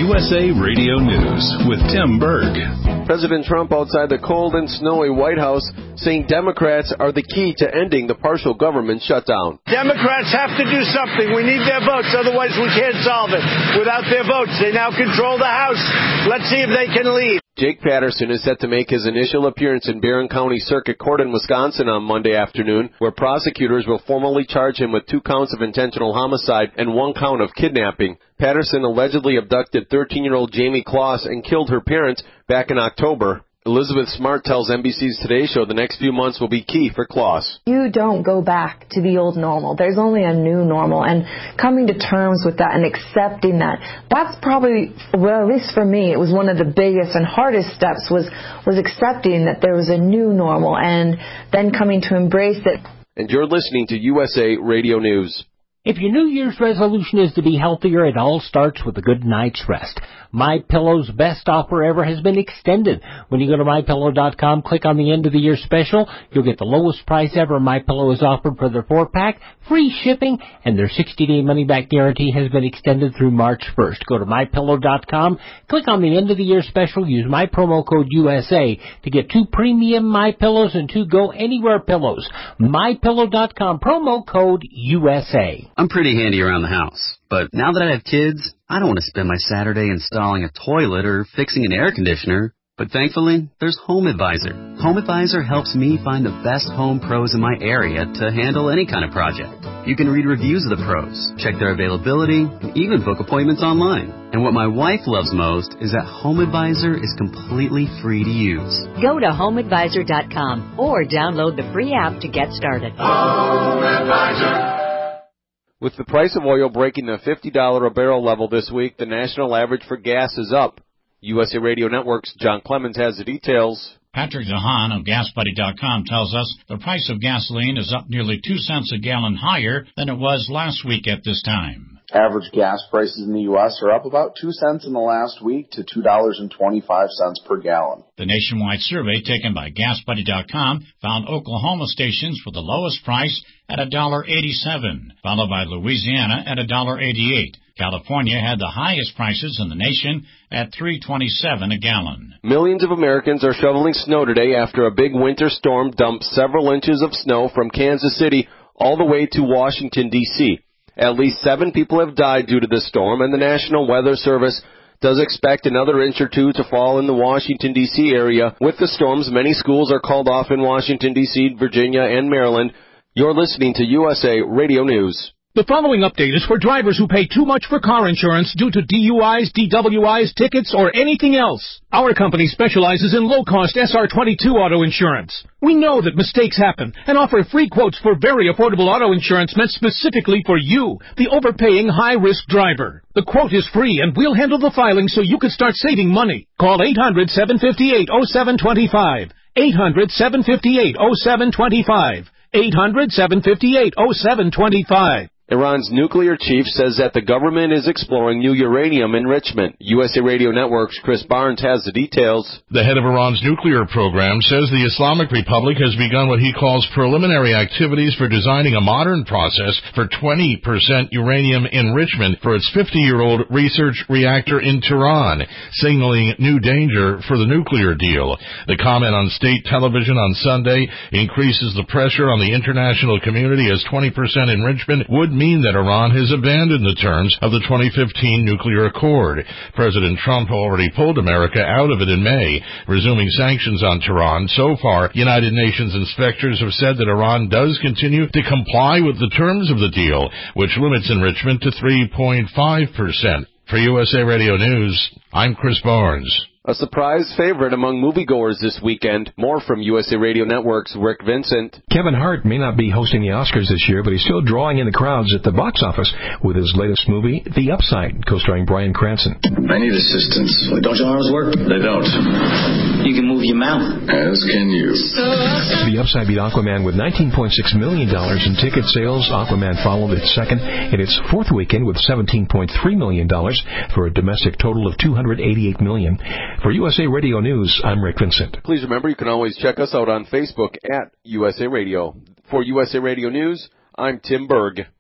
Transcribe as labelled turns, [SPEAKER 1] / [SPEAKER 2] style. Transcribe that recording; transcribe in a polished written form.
[SPEAKER 1] USA Radio News with Tim Berg.
[SPEAKER 2] President Trump outside the cold and snowy White House saying Democrats are the key to ending the partial government shutdown.
[SPEAKER 3] Democrats have to do something. We need their votes, otherwise we can't solve it. Without their votes, they now control the House. Let's see if they can lead.
[SPEAKER 2] Jake Patterson is set to make his initial appearance in Barron County Circuit Court in Wisconsin on Monday afternoon, where prosecutors will formally charge him with 2 counts of intentional homicide and 1 count of kidnapping. Patterson allegedly abducted 13-year-old Jamie Kloss and killed her parents back in October. Elizabeth Smart tells NBC's Today Show the next few months will be key for Kloss.
[SPEAKER 4] You don't go back to the old normal. There's only a new normal. And coming to terms with that and accepting that, that's probably, well, at least for me, it was one of the biggest and hardest steps was accepting that there was a new normal and then coming to embrace it.
[SPEAKER 2] And you're listening to USA Radio News.
[SPEAKER 5] If your New Year's resolution is to be healthier, it all starts with a good night's rest. MyPillow's best offer ever has been extended. When you go to MyPillow.com, click on the end of the year special, you'll get the lowest price ever MyPillow has offered for their 4-pack, free shipping, and their 60-day money-back guarantee has been extended through March 1st. Go to MyPillow.com, click on the end of the year special, use my promo code USA to get 2 premium MyPillows and 2 Go Anywhere pillows. MyPillow.com, promo code USA.
[SPEAKER 6] I'm pretty handy around the house, but now that I have kids, I don't want to spend my Saturday installing a toilet or fixing an air conditioner. But thankfully, there's HomeAdvisor. HomeAdvisor helps me find the best home pros in my area to handle any kind of project. You can read reviews of the pros, check their availability, and even book appointments online. And what my wife loves most is that HomeAdvisor is completely free to use.
[SPEAKER 7] Go to HomeAdvisor.com or download the free app to get started.
[SPEAKER 2] HomeAdvisor. With the price of oil breaking the $50 a barrel level this week, the national average for gas is up. USA Radio Network's John Clemens has the details.
[SPEAKER 8] Patrick DeHaan of GasBuddy.com tells us the price of gasoline is up nearly 2 cents a gallon higher than it was last week at this time.
[SPEAKER 9] Average gas prices in the U.S. are up about 2 cents in the last week to $2.25 per gallon.
[SPEAKER 8] The nationwide survey taken by GasBuddy.com found Oklahoma stations with the lowest price at $1.87, followed by Louisiana at $1.88. California had the highest prices in the nation at $3.27 a gallon.
[SPEAKER 2] Millions of Americans are shoveling snow today after a big winter storm dumped several inches of snow from Kansas City all the way to Washington, D.C. At least 7 people have died due to this storm, and the National Weather Service does expect another inch or 2 to fall in the Washington, D.C. area. With the storms, many schools are called off in Washington, D.C., Virginia, and Maryland. You're listening to USA Radio News.
[SPEAKER 10] The following update is for drivers who pay too much for car insurance due to DUIs, DWIs, tickets, or anything else. Our company specializes in low-cost SR22 auto insurance. We know that mistakes happen and offer free quotes for very affordable auto insurance meant specifically for you, the overpaying high-risk driver. The quote is free, and we'll handle the filing so you can start saving money. Call 800-758-0725. 800-758-0725. 800-758-0725.
[SPEAKER 2] Iran's nuclear chief says that the government is exploring new uranium enrichment. USA Radio Network's Chris Barnes has the details.
[SPEAKER 11] The head of Iran's nuclear program says the Islamic Republic has begun what he calls preliminary activities for designing a modern process for 20% uranium enrichment for its 50-year-old research reactor in Tehran, signaling new danger for the nuclear deal. The comment on state television on Sunday increases the pressure on the international community as 20% enrichment would mean that Iran has abandoned the terms of the 2015 nuclear accord. President Trump already pulled America out of it in May, resuming sanctions on Tehran. So far, United Nations inspectors have said that Iran does continue to comply with the terms of the deal, which limits enrichment to 3.5%. For USA Radio News, I'm Chris Barnes.
[SPEAKER 2] A surprise favorite among moviegoers this weekend. More from USA Radio Network's Rick Vincent.
[SPEAKER 12] Kevin Hart may not be hosting the Oscars this year, but he's still drawing in the crowds at the box office with his latest movie, The Upside, co-starring Bryan Cranston.
[SPEAKER 13] I need assistance. Don't your arms work? They don't. You can move your mouth. As can you.
[SPEAKER 12] The Upside beat Aquaman with $19.6 million in ticket sales. Aquaman followed its second in its fourth weekend with $17.3 million for a domestic total of $288 million. For USA Radio News, I'm Rick Vincent.
[SPEAKER 2] Please remember you can always check us out on Facebook at USA Radio. For USA Radio News, I'm Tim Berg.